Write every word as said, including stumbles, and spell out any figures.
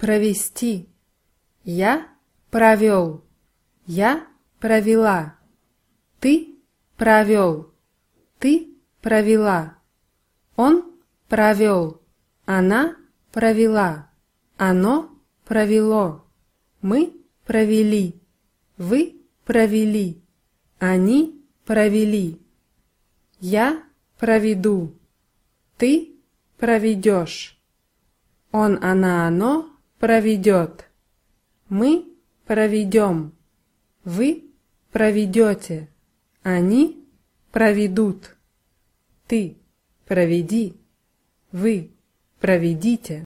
провести. Я провел. Я провела. Ты провел. Ты провела. Он провел. Она провела. Оно провело. Мы провели. Вы провели. Они провели. Я проведу. Ты проведешь. Он, она, оно проведет. Мы проведем. Вы проведете. Они проведут. Ты проведи. Вы проведите.